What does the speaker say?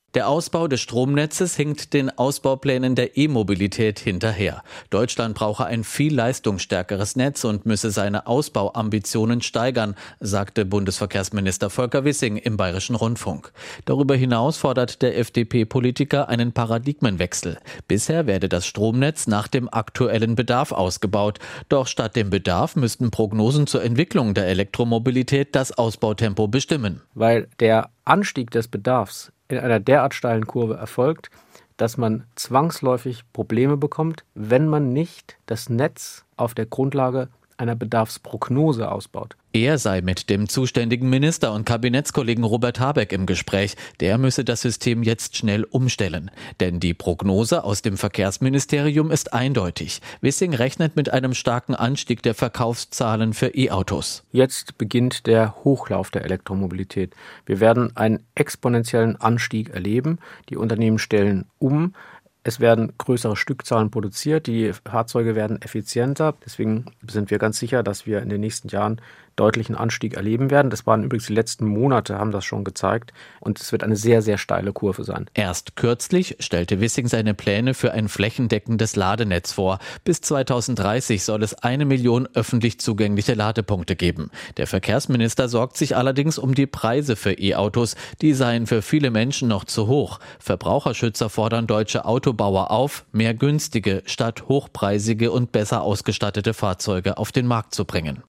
Der Ausbau des Stromnetzes hinkt den Ausbauplänen der E-Mobilität hinterher. Deutschland brauche ein viel leistungsstärkeres Netz und müsse seine Ausbauambitionen steigern, sagte Bundesverkehrsminister Volker Wissing im Bayerischen Rundfunk. Darüber hinaus fordert der FDP-Politiker einen Paradigmenwechsel. Bisher werde das Stromnetz nach dem aktuellen Bedarf ausgebaut. Doch statt dem Bedarf müssten Prognosen zur Entwicklung der Elektromobilität das Ausbautempo bestimmen. Weil der Anstieg des Bedarfs in einer derart steilen Kurve erfolgt, dass man zwangsläufig Probleme bekommt, wenn man nicht das Netz auf der Grundlage einer Bedarfsprognose ausbaut. Er sei mit dem zuständigen Minister und Kabinettskollegen Robert Habeck im Gespräch. Der müsse das System jetzt schnell umstellen. Denn die Prognose aus dem Verkehrsministerium ist eindeutig. Wissing rechnet mit einem starken Anstieg der Verkaufszahlen für E-Autos. Jetzt beginnt der Hochlauf der Elektromobilität. Wir werden einen exponentiellen Anstieg erleben. Die Unternehmen stellen um. Es werden größere Stückzahlen produziert, die Fahrzeuge werden effizienter. Deswegen sind wir ganz sicher, dass wir in den nächsten Jahren deutlichen Anstieg erleben werden. Das waren übrigens die letzten Monate, haben das schon gezeigt. Und es wird eine sehr, sehr steile Kurve sein. Erst kürzlich stellte Wissing seine Pläne für ein flächendeckendes Ladenetz vor. Bis 2030 soll es 1 Million öffentlich zugängliche Ladepunkte geben. Der Verkehrsminister sorgt sich allerdings um die Preise für E-Autos. Die seien für viele Menschen noch zu hoch. Verbraucherschützer fordern deutsche Autobauer auf, mehr günstige statt hochpreisige und besser ausgestattete Fahrzeuge auf den Markt zu bringen.